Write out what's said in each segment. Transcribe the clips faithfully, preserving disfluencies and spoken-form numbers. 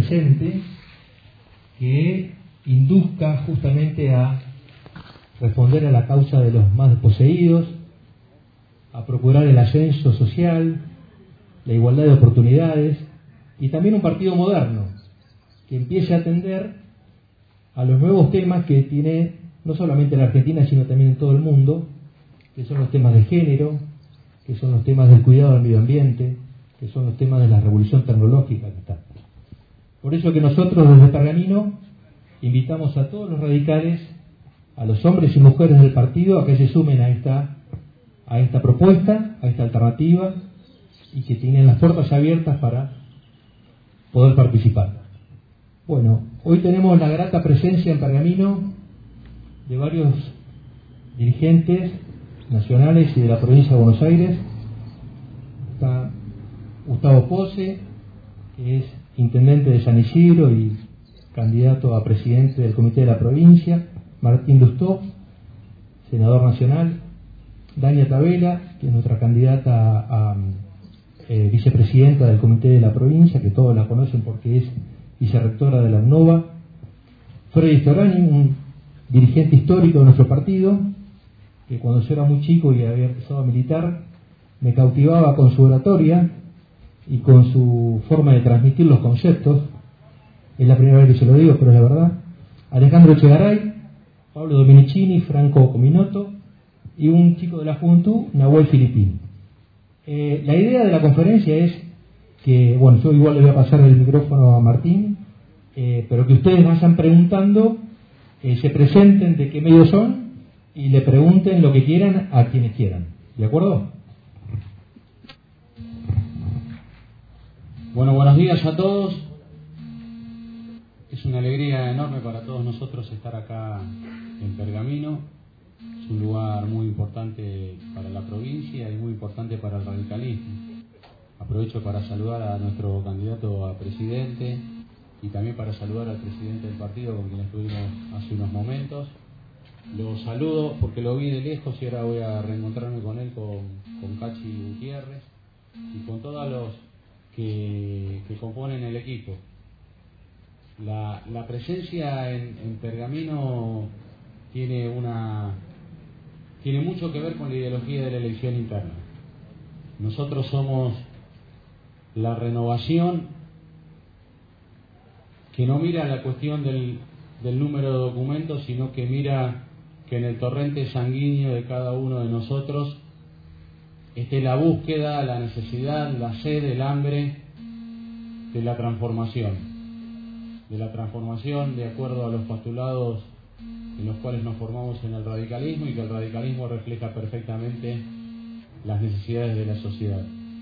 presente que induzca justamente a responder a la causa de los más desposeídos, a procurar el ascenso social, la igualdad de oportunidades, y también un partido moderno que empiece a atender a los nuevos temas que tiene no solamente en la Argentina sino también en todo el mundo, que son los temas de género, que son los temas del cuidado del medio ambiente, que son los temas de la revolución tecnológica que está. Por eso que nosotros desde Pergamino invitamos a todos los radicales, a los hombres y mujeres del partido, a que se sumen a esta, a esta propuesta, a esta alternativa, y que tienen las puertas abiertas para poder participar. Bueno, hoy tenemos la grata presencia en Pergamino de varios dirigentes nacionales y de la provincia de Buenos Aires. Está Gustavo Pose, que es intendente de San Isidro y candidato a presidente del comité de la provincia. Martín Lustó, senador nacional. Dania Tabela, que es nuestra candidata a, a eh, vicepresidenta del comité de la provincia, que todos la conocen porque es vicerrectora de la UNOVA. Freddy Storani, un dirigente histórico de nuestro partido, que cuando yo era muy chico y había empezado a militar, me cautivaba con su oratoria y con su forma de transmitir los conceptos. Es la primera vez que se lo digo, pero es la verdad. Alejandro Echegaray, Pablo Dominicini, Franco Cominoto y un chico de la juventud, Nahuel Filipín. Eh, la idea de la conferencia es que, bueno, yo igual le voy a pasar el micrófono a Martín, eh, pero que ustedes vayan preguntando, eh, se presenten de qué medio son y le pregunten lo que quieran a quienes quieran. ¿De acuerdo? Bueno, buenos días a todos. Es una alegría enorme para todos nosotros estar acá en Pergamino. Es un lugar muy importante para la provincia y muy importante para el radicalismo. Aprovecho para saludar a nuestro candidato a presidente y también para saludar al presidente del partido con quien estuvimos hace unos momentos. Lo saludo porque lo vi de lejos y ahora voy a reencontrarme con él, con, con Cachi Gutiérrez y con todos los que, que componen el equipo. La, la presencia en, en Pergamino tiene una tiene mucho que ver con la ideología de la elección interna. Nosotros somos la renovación que no mira la cuestión del, del número de documentos, sino que mira que en el torrente sanguíneo de cada uno de nosotros esté la búsqueda, la necesidad, la sed, el hambre de la transformación, de la transformación de acuerdo a los postulados en los cuales nos formamos en el radicalismo y que el radicalismo refleja perfectamente las necesidades de la sociedad.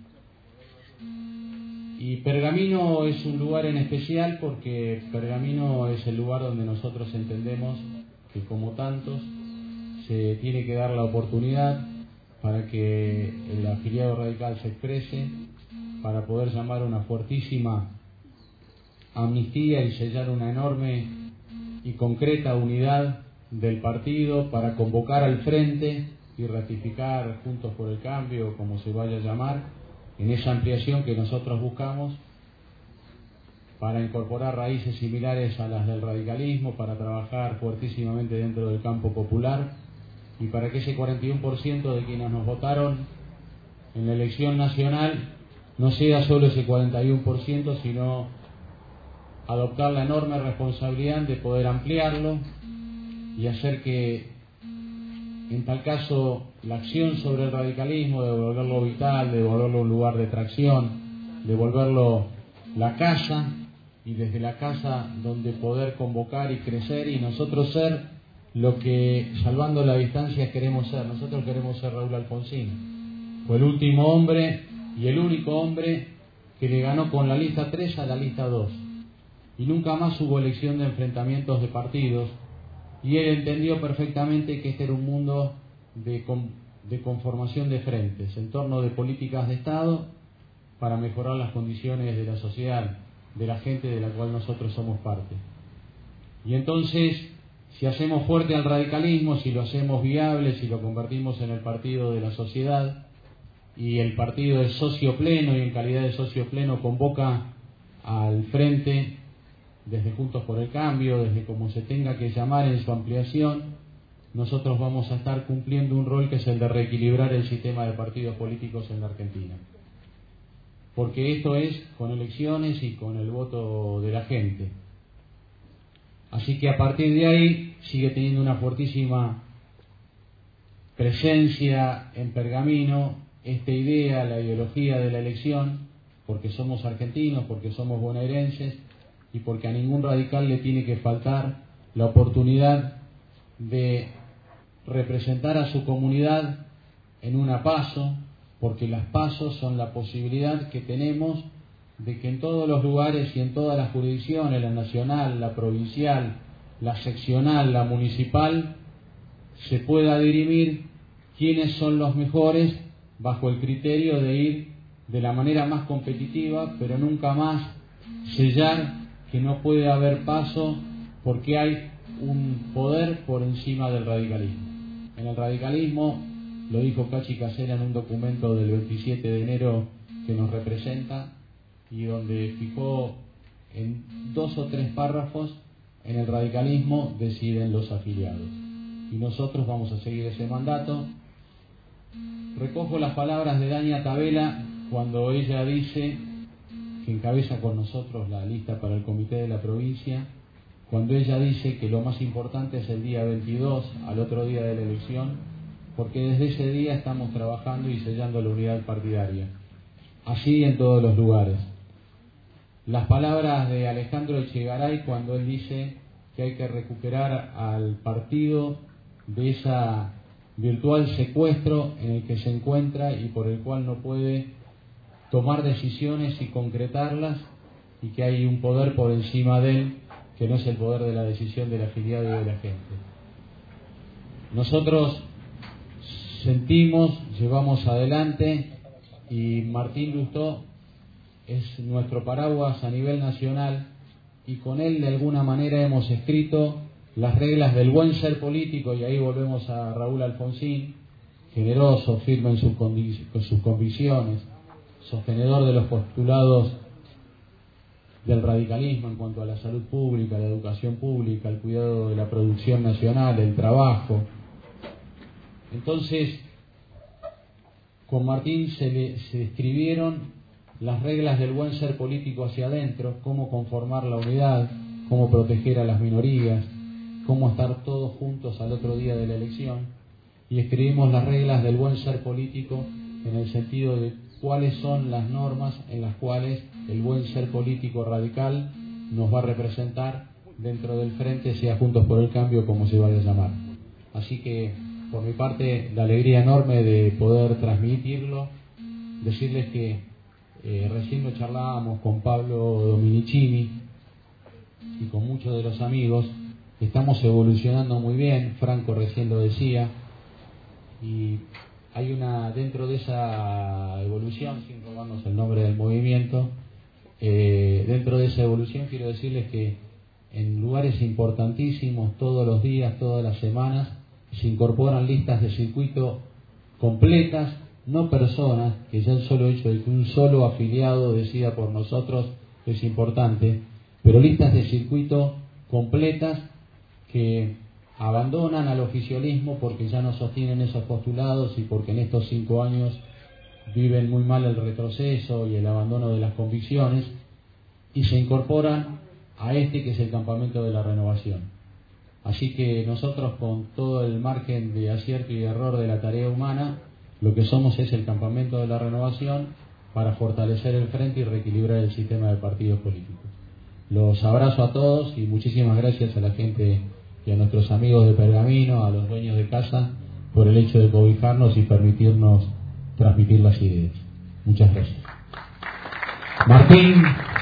Y Pergamino es un lugar en especial porque Pergamino es el lugar donde nosotros entendemos que, como tantos, se tiene que dar la oportunidad para que el afiliado radical se exprese, para poder llamar a una fuertísima amnistía y sellar una enorme y concreta unidad del partido, para convocar al frente y ratificar Juntos por el Cambio, como se vaya a llamar, en esa ampliación que nosotros buscamos, para incorporar raíces similares a las del radicalismo, para trabajar fuertísimamente dentro del campo popular y para que ese cuarenta y uno por ciento de quienes nos votaron en la elección nacional no sea solo ese cuarenta y uno por ciento, sino adoptar la enorme responsabilidad de poder ampliarlo y hacer que, en tal caso, la acción sobre el radicalismo, de volverlo vital, de volverlo un lugar de tracción, de volverlo la casa, y desde la casa donde poder convocar y crecer y nosotros ser lo que, salvando la distancia, queremos ser. Nosotros queremos ser Raúl Alfonsín. Fue el último hombre y el único hombre que le ganó con la lista tres a la lista dos. Y nunca más hubo elección de enfrentamientos de partidos. Y él entendió perfectamente que este era un mundo de, con, de conformación de frentes, en torno de políticas de Estado para mejorar las condiciones de la sociedad, de la gente de la cual nosotros somos parte. Y entonces, si hacemos fuerte al radicalismo, si lo hacemos viable, si lo convertimos en el partido de la sociedad, y el partido es socio pleno y en calidad de socio pleno convoca al frente desde Juntos por el Cambio, desde como se tenga que llamar en su ampliación, nosotros vamos a estar cumpliendo un rol que es el de reequilibrar el sistema de partidos políticos en la Argentina. Porque esto es con elecciones y con el voto de la gente. Así que a partir de ahí sigue teniendo una fuertísima presencia en Pergamino esta idea, la ideología de la elección, porque somos argentinos, porque somos bonaerenses y porque a ningún radical le tiene que faltar la oportunidad de representar a su comunidad en una PASO, porque las PASO son la posibilidad que tenemos de que en todos los lugares y en todas las jurisdicciones, la nacional, la provincial, la seccional, la municipal, se pueda dirimir quiénes son los mejores bajo el criterio de ir de la manera más competitiva, pero nunca más sellar que no puede haber paso porque hay un poder por encima del radicalismo. En el radicalismo, lo dijo Cachi Casera en un documento del veintisiete de enero que nos representa y donde fijó en dos o tres párrafos: en el radicalismo deciden los afiliados. Y nosotros vamos a seguir ese mandato. Recojo las palabras de Dania Tabela cuando ella dice, que encabeza con nosotros la lista para el comité de la provincia, cuando ella dice que lo más importante es el día veintidós, al otro día de la elección, porque desde ese día estamos trabajando y sellando la unidad partidaria. Así en todos los lugares. Las palabras de Alejandro Echegaray cuando él dice que hay que recuperar al partido de esa virtual secuestro en el que se encuentra y por el cual no puede tomar decisiones y concretarlas, y que hay un poder por encima de él que no es el poder de la decisión del afiliado y de la gente. Nosotros sentimos, llevamos adelante, y Martín Lustó es nuestro paraguas a nivel nacional, y con él de alguna manera hemos escrito las reglas del buen ser político, y ahí volvemos a Raúl Alfonsín, generoso, firme en sus, con sus convicciones, sostenedor de los postulados del radicalismo en cuanto a la salud pública, la educación pública, el cuidado de la producción nacional, el trabajo. Entonces, con Martín se, le, se escribieron las reglas del buen ser político hacia adentro, cómo conformar la unidad, cómo proteger a las minorías, cómo estar todos juntos al otro día de la elección, y escribimos las reglas del buen ser político en el sentido de cuáles son las normas en las cuales el buen ser político radical nos va a representar dentro del frente, sea Juntos por el Cambio, como se vaya a llamar. Así que, por mi parte, la alegría enorme de poder transmitirlo, decirles que eh, recién lo charlábamos con Pablo Dominicini y con muchos de los amigos, estamos evolucionando muy bien, Franco recién lo decía, y hay una, dentro de esa evolución, sin robarnos el nombre del movimiento, eh, dentro de esa evolución quiero decirles que en lugares importantísimos, todos los días, todas las semanas, se incorporan listas de circuito completas, no personas, que ya el solo hecho de que un solo afiliado decida por nosotros es importante, pero listas de circuito completas que abandonan al oficialismo porque ya no sostienen esos postulados y porque en estos cinco años viven muy mal el retroceso y el abandono de las convicciones, y se incorporan a este que es el campamento de la renovación. Así que nosotros, con todo el margen de acierto y de error de la tarea humana, lo que somos es el campamento de la renovación para fortalecer el frente y reequilibrar el sistema de partidos políticos. Los abrazo a todos y muchísimas gracias a la gente y a nuestros amigos de Pergamino, a los dueños de casa, por el hecho de cobijarnos y permitirnos transmitir las ideas. Muchas gracias. Martín.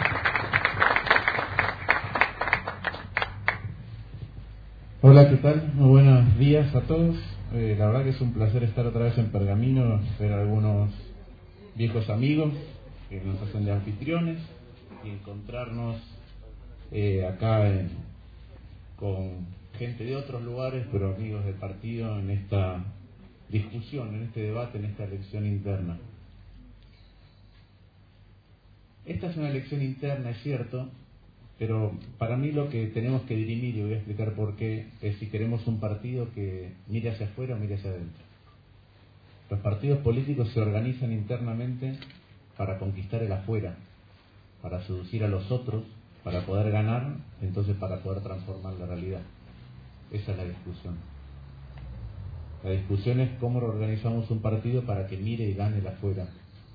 Hola, ¿qué tal? Muy buenos días a todos. Eh, la verdad que es un placer estar otra vez en Pergamino, ver a algunos viejos amigos que nos hacen de anfitriones y encontrarnos eh, acá en, con gente de otros lugares, pero amigos del partido, en esta discusión, en este debate, en esta elección interna. Esta es una elección interna, es cierto, pero para mí lo que tenemos que dirimir, y voy a explicar por qué, es si queremos un partido que mire hacia afuera o mire hacia adentro. Los partidos políticos se organizan internamente para conquistar el afuera, para seducir a los otros, para poder ganar, entonces para poder transformar la realidad. Esa es la discusión. La discusión es cómo organizamos un partido para que mire y gane el afuera.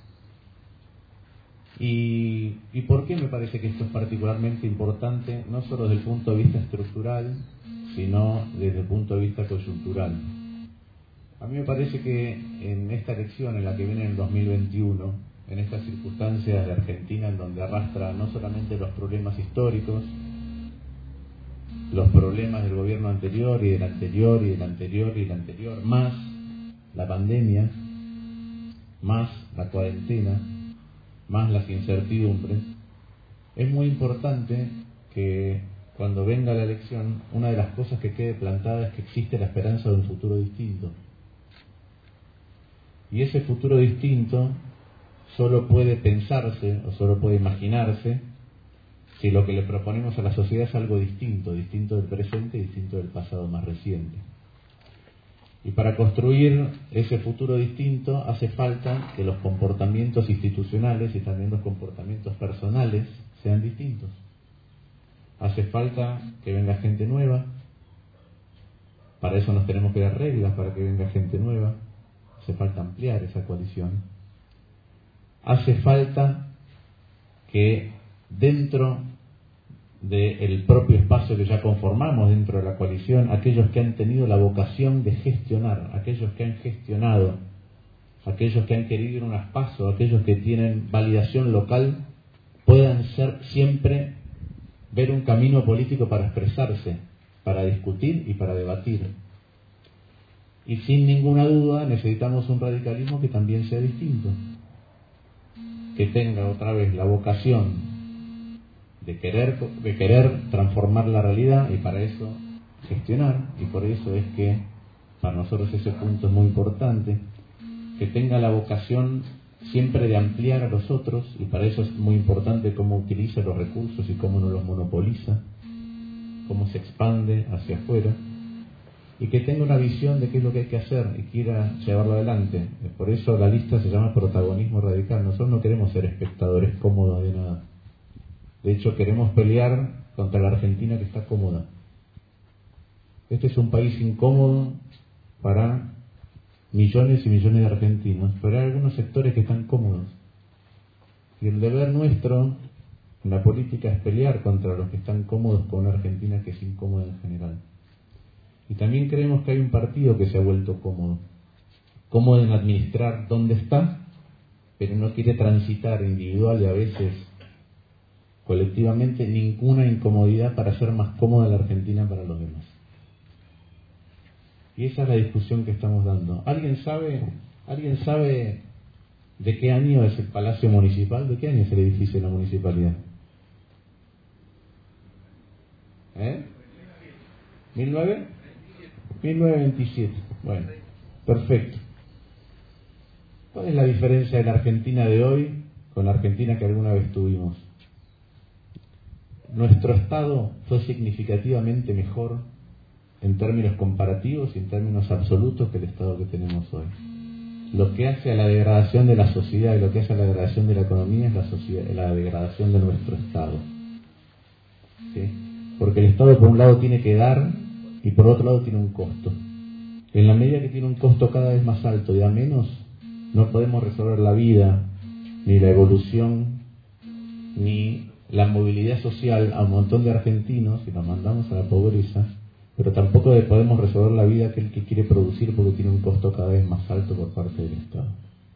Y, ¿Y por qué me parece que esto es particularmente importante? No solo desde el punto de vista estructural, sino desde el punto de vista coyuntural. A mí me parece que en esta elección, en la que viene en el dos mil veintiuno, en estas circunstancias de Argentina, en donde arrastra no solamente los problemas históricos, los problemas del gobierno anterior y del anterior y del anterior y del anterior, más la pandemia, más la cuarentena, más las incertidumbres, es muy importante que cuando venga la elección, una de las cosas que quede plantada es que existe la esperanza de un futuro distinto. Y ese futuro distinto solo puede pensarse o solo puede imaginarse si lo que le proponemos a la sociedad es algo distinto, distinto del presente y distinto del pasado más reciente. Y para construir ese futuro distinto hace falta que los comportamientos institucionales y también los comportamientos personales sean distintos. Hace falta que venga gente nueva, para eso nos tenemos que dar reglas para que venga gente nueva, hace falta ampliar esa coalición. Hace falta que dentro del propio espacio que ya conformamos dentro de la coalición, aquellos que han tenido la vocación de gestionar, aquellos que han gestionado, aquellos que han querido ir a unas pasos, aquellos que tienen validación local, puedan ser siempre ver un camino político para expresarse, para discutir y para debatir. Y sin ninguna duda necesitamos un radicalismo que también sea distinto, que tenga otra vez la vocación de querer, de querer transformar la realidad y para eso gestionar, y por eso es que para nosotros ese punto es muy importante, que tenga la vocación siempre de ampliar a los otros, y para eso es muy importante cómo utiliza los recursos y cómo no los monopoliza, cómo se expande hacia afuera, y que tenga una visión de qué es lo que hay que hacer y quiera llevarlo adelante. Por eso la lista se llama protagonismo radical. Nosotros no queremos ser espectadores cómodos de nada. De hecho, queremos pelear contra la Argentina que está cómoda. Este es un país incómodo para millones y millones de argentinos, pero hay algunos sectores que están cómodos. Y el deber nuestro en la política es pelear contra los que están cómodos con una Argentina que es incómoda en general. Y también creemos que hay un partido que se ha vuelto cómodo. Cómodo en administrar dónde está, pero no quiere transitar individual y a veces colectivamente ninguna incomodidad para hacer más cómoda la Argentina para los demás. Y esa es la discusión que estamos dando. ¿Alguien sabe, ¿alguien sabe de qué año es el Palacio Municipal? ¿De qué año es el edificio de la municipalidad? ¿Eh? ¿mil novecientos? mil novecientos veintisiete. Bueno, perfecto. ¿Cuál es la diferencia de la Argentina de hoy con la Argentina que alguna vez tuvimos? Nuestro Estado fue significativamente mejor en términos comparativos y en términos absolutos que el Estado que tenemos hoy. Lo que hace a la degradación de la sociedad y lo que hace a la degradación de la economía es la, sociedad, la degradación de nuestro Estado. ¿Sí? Porque el Estado por un lado tiene que dar y por otro lado tiene un costo. En la medida que tiene un costo cada vez más alto y a menos, no podemos resolver la vida, ni la evolución, ni la movilidad social a un montón de argentinos y los mandamos a la pobreza, pero tampoco podemos resolver la vida aquel que quiere producir porque tiene un costo cada vez más alto por parte del Estado.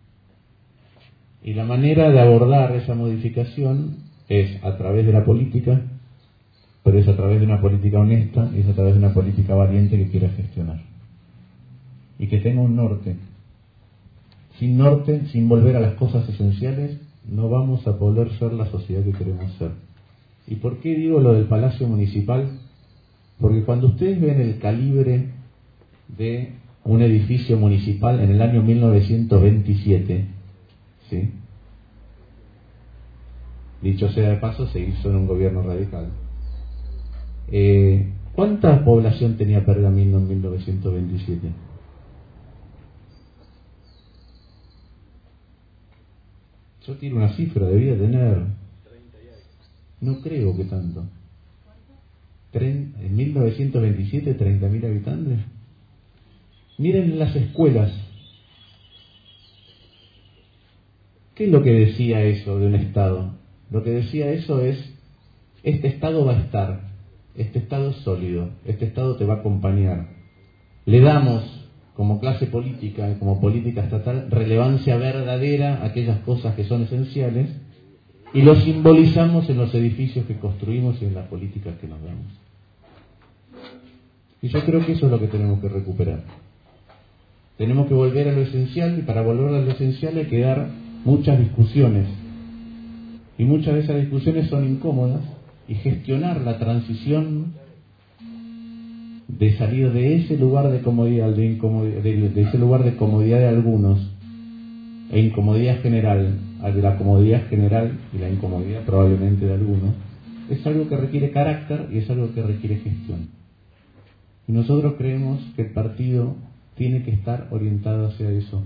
Y la manera de abordar esa modificación es a través de la política, pero es a través de una política honesta, y es a través de una política valiente que quiera gestionar. Y que tenga un norte. Sin norte, sin volver a las cosas esenciales, no vamos a poder ser la sociedad que queremos ser. ¿Y por qué digo lo del Palacio Municipal? Porque cuando ustedes ven el calibre de un edificio municipal en el año mil novecientos veintisiete, ¿sí?, dicho sea de paso, se hizo en un gobierno radical. Eh, ¿Cuánta población tenía Pergamino en mil novecientos veintisiete? Yo tiro una cifra, debía tener, no creo que tanto. En mil novecientos veintisiete, treinta mil habitantes. Miren las escuelas. ¿Qué es lo que decía eso de un Estado? Lo que decía eso es, este Estado va a estar, este Estado es sólido, este Estado te va a acompañar. Le damos, como clase política, como política estatal, relevancia verdadera a aquellas cosas que son esenciales y lo simbolizamos en los edificios que construimos y en las políticas que nos damos. Y yo creo que eso es lo que tenemos que recuperar. Tenemos que volver a lo esencial, y para volver a lo esencial hay que dar muchas discusiones. Y muchas de esas discusiones son incómodas, y gestionar la transición de salir de ese lugar de comodidad, de, incomodidad, de, de ese lugar de comodidad de algunos e incomodidad general, a de la comodidad general y la incomodidad probablemente de algunos, es algo que requiere carácter y es algo que requiere gestión. Y nosotros creemos que el partido tiene que estar orientado hacia eso.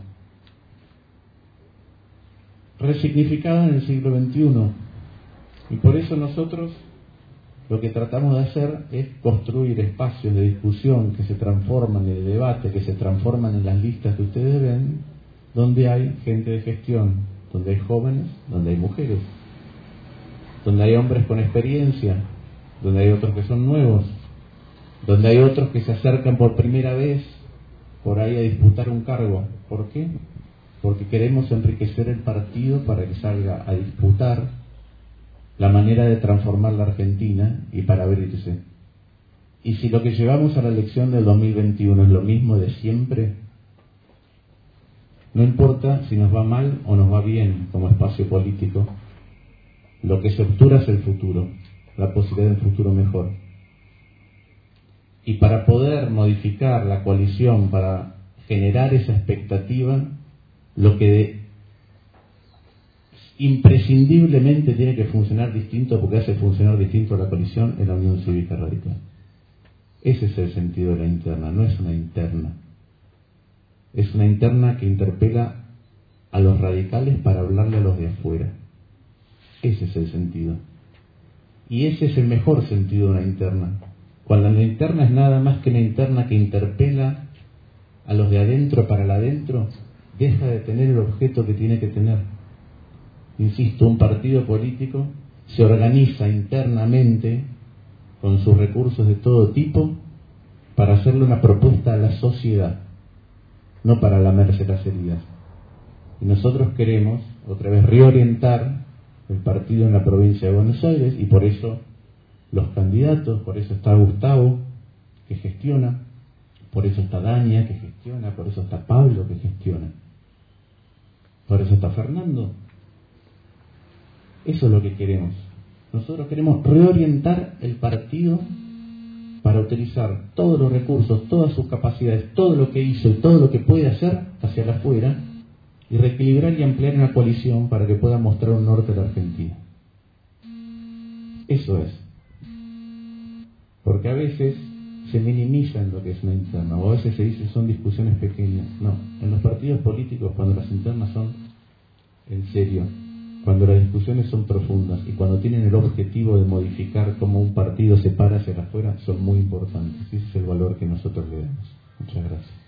Resignificado en el siglo veintiuno. Y por eso nosotros lo que tratamos de hacer es construir espacios de discusión que se transforman en el debate, que se transforman en las listas que ustedes ven, donde hay gente de gestión, donde hay jóvenes, donde hay mujeres, donde hay hombres con experiencia, donde hay otros que son nuevos, donde hay otros que se acercan por primera vez por ahí a disputar un cargo. ¿Por qué? Porque queremos enriquecer el partido para que salga a disputar la manera de transformar la Argentina y para abrirse. Y si lo que llevamos a la elección del dos mil veintiuno es lo mismo de siempre, no importa si nos va mal o nos va bien como espacio político, lo que se obtura es el futuro, la posibilidad de un futuro mejor. Y para poder modificar la coalición, para generar esa expectativa, lo que imprescindiblemente tiene que funcionar distinto, porque hace funcionar distinto la coalición, en la Unión Cívica Radical. Ese es el sentido de la interna, no es una interna. Es una interna que interpela a los radicales para hablarle a los de afuera. Ese es el sentido. Y ese es el mejor sentido de una interna. Cuando la interna es nada más que una interna que interpela a los de adentro para el adentro, deja de tener el objeto que tiene que tener. Insisto, un partido político se organiza internamente con sus recursos de todo tipo para hacerle una propuesta a la sociedad, no para lamerse las heridas. Y nosotros queremos, otra vez, reorientar el partido en la provincia de Buenos Aires, y por eso los candidatos, por eso está Gustavo, que gestiona, por eso está Dania, que gestiona, por eso está Pablo, que gestiona, por eso está Fernando. Eso es lo que queremos. Nosotros queremos reorientar el partido para utilizar todos los recursos, todas sus capacidades, todo lo que hizo y todo lo que puede hacer hacia el afuera, y reequilibrar y ampliar una coalición para que pueda mostrar un norte a la Argentina. Eso es. Porque a veces se minimiza en lo que es una interna, o a veces se dice son discusiones pequeñas. No, en los partidos políticos, cuando las internas son en serio, cuando las discusiones son profundas y cuando tienen el objetivo de modificar cómo un partido se para hacia afuera, son muy importantes. Ese es el valor que nosotros le damos. Muchas gracias.